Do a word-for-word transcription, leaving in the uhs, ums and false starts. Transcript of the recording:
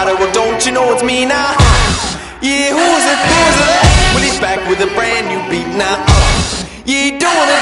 everybody, well don't you know it's me now? Yeah, who's it, who's it? Well, he's back with a brand new beat now. Yeah, doing it